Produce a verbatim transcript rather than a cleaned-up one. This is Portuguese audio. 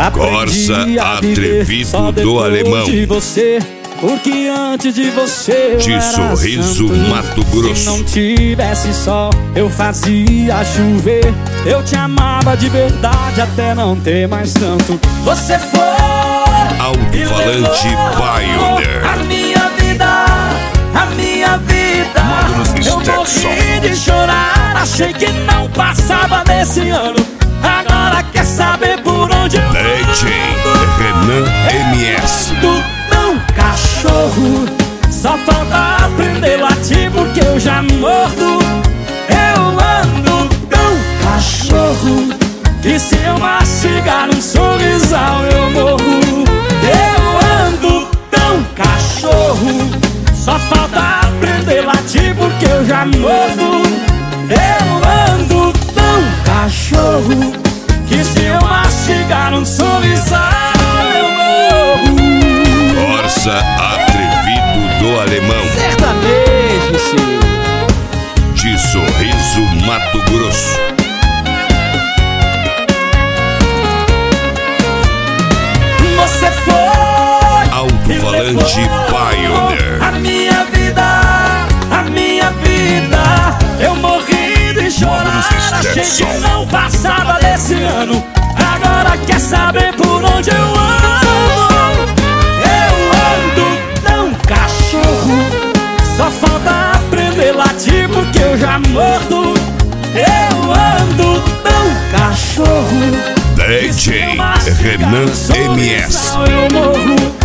Corsa atrevido do alemão. De você, porque antes de você de eu Sorriso, santo. Mato Grosso. Se não tivesse sol, eu fazia chover. Eu te amava de verdade até não ter mais tanto. Você foi Alto-falante Pioneer. A minha vida, a minha vida. Eu morri de chorar, achei que não passava desse ano. Agora quer saber por onde eu D J Renan M S. Não, cachorro, só falta aprender latir porque eu já mordo. Eu ando tão cachorro que se eu mastigar um sorrisal eu morro. Eu ando tão cachorro, só falta aprender latir porque eu já mordo. Eu ando tão cachorro que se eu mastigar um sorrisal eu morro. Corsa atrevido do alemão. Sertanejo, sim. De Sorriso, Mato Grosso. Você foi Alto-falante Pioneer. a minha vida, a minha vida. Eu morri de chorar, achei que não passava desse ano. Agora quer saber por onde eu ando? Eu ando tão cachorro, só falta aprender latir porque eu já mordo. Eu ando tão cachorro, D J Renan M S. eu morro.